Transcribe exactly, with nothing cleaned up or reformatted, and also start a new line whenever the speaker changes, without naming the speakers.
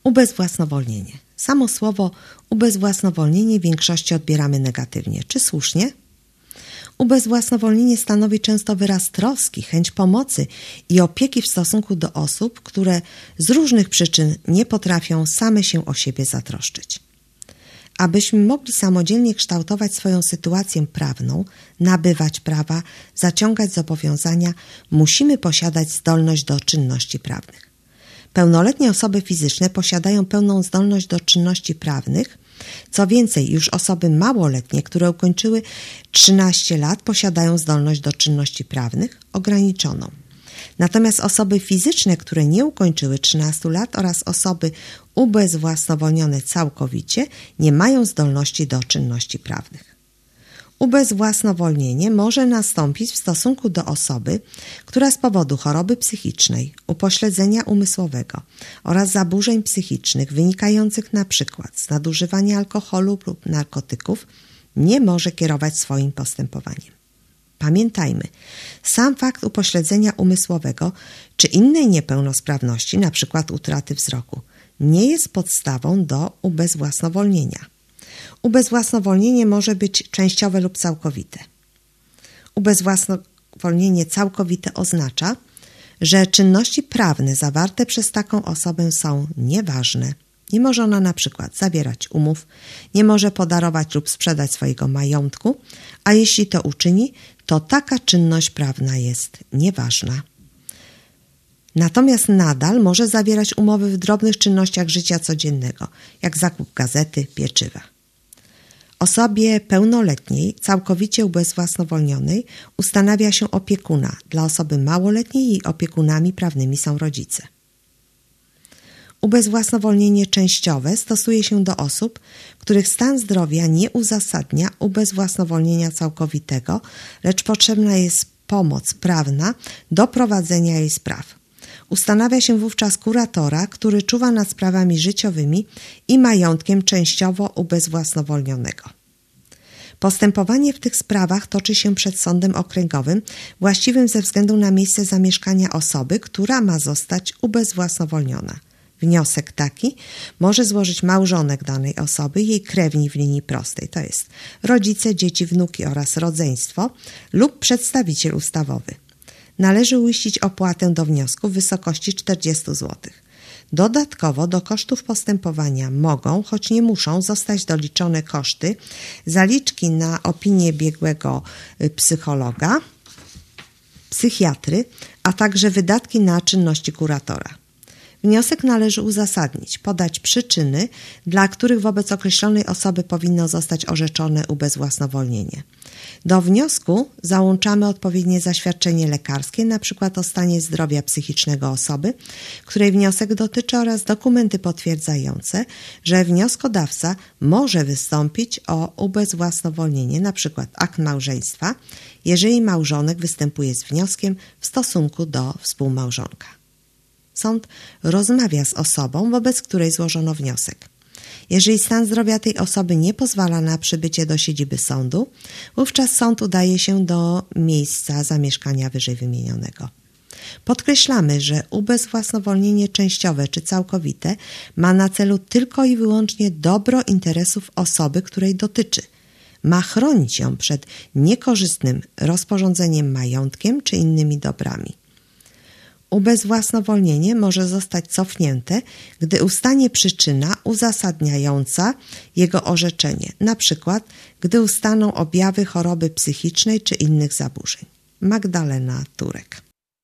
Ubezwłasnowolnienie. Samo słowo ubezwłasnowolnienie w większości odbieramy negatywnie. Czy słusznie? Ubezwłasnowolnienie stanowi często wyraz troski, chęć pomocy i opieki w stosunku do osób, które z różnych przyczyn nie potrafią same się o siebie zatroszczyć. Abyśmy mogli samodzielnie kształtować swoją sytuację prawną, nabywać prawa, zaciągać zobowiązania, musimy posiadać zdolność do czynności prawnych. Pełnoletnie osoby fizyczne posiadają pełną zdolność do czynności prawnych. Co więcej, już osoby małoletnie, które ukończyły trzynaście lat, posiadają zdolność do czynności prawnych ograniczoną. Natomiast osoby fizyczne, które nie ukończyły trzynastu lat oraz osoby ubezwłasnowolnione całkowicie, nie mają zdolności do czynności prawnych. Ubezwłasnowolnienie może nastąpić w stosunku do osoby, która z powodu choroby psychicznej, upośledzenia umysłowego oraz zaburzeń psychicznych wynikających na przykład z nadużywania alkoholu lub narkotyków nie może kierować swoim postępowaniem. Pamiętajmy, sam fakt upośledzenia umysłowego czy innej niepełnosprawności, np. utraty wzroku, nie jest podstawą do ubezwłasnowolnienia. Ubezwłasnowolnienie może być częściowe lub całkowite. Ubezwłasnowolnienie całkowite oznacza, że czynności prawne zawarte przez taką osobę są nieważne. Nie może ona na przykład zawierać umów, nie może podarować lub sprzedać swojego majątku, a jeśli to uczyni, to taka czynność prawna jest nieważna. Natomiast nadal może zawierać umowy w drobnych czynnościach życia codziennego, jak zakup gazety, pieczywa. Osobie pełnoletniej, całkowicie ubezwłasnowolnionej, ustanawia się opiekuna. Dla osoby małoletniej jej opiekunami prawnymi są rodzice. Ubezwłasnowolnienie częściowe stosuje się do osób, których stan zdrowia nie uzasadnia ubezwłasnowolnienia całkowitego, lecz potrzebna jest pomoc prawna do prowadzenia jej spraw. Ustanawia się wówczas kuratora, który czuwa nad sprawami życiowymi i majątkiem częściowo ubezwłasnowolnionego. Postępowanie w tych sprawach toczy się przed sądem okręgowym, właściwym ze względu na miejsce zamieszkania osoby, która ma zostać ubezwłasnowolniona. Wniosek taki może złożyć małżonek danej osoby, jej krewni w linii prostej, to jest rodzice, dzieci, wnuki oraz rodzeństwo lub przedstawiciel ustawowy. Należy uiścić opłatę do wniosku w wysokości czterdzieści złotych. Dodatkowo do kosztów postępowania mogą, choć nie muszą, zostać doliczone koszty zaliczki na opinię biegłego psychologa, psychiatry, a także wydatki na czynności kuratora. Wniosek należy uzasadnić, podać przyczyny, dla których wobec określonej osoby powinno zostać orzeczone ubezwłasnowolnienie. Do wniosku załączamy odpowiednie zaświadczenie lekarskie, np. o stanie zdrowia psychicznego osoby, której wniosek dotyczy, oraz dokumenty potwierdzające, że wnioskodawca może wystąpić o ubezwłasnowolnienie, np. akt małżeństwa, jeżeli małżonek występuje z wnioskiem w stosunku do współmałżonka. Sąd rozmawia z osobą, wobec której złożono wniosek. Jeżeli stan zdrowia tej osoby nie pozwala na przybycie do siedziby sądu, wówczas sąd udaje się do miejsca zamieszkania wyżej wymienionego. Podkreślamy, że ubezwłasnowolnienie częściowe czy całkowite ma na celu tylko i wyłącznie dobro interesów osoby, której dotyczy. Ma chronić ją przed niekorzystnym rozporządzeniem majątkiem czy innymi dobrami. Ubezwłasnowolnienie może zostać cofnięte, gdy ustanie przyczyna uzasadniająca jego orzeczenie, na przykład gdy ustaną objawy choroby psychicznej czy innych zaburzeń. Magdalena Turek.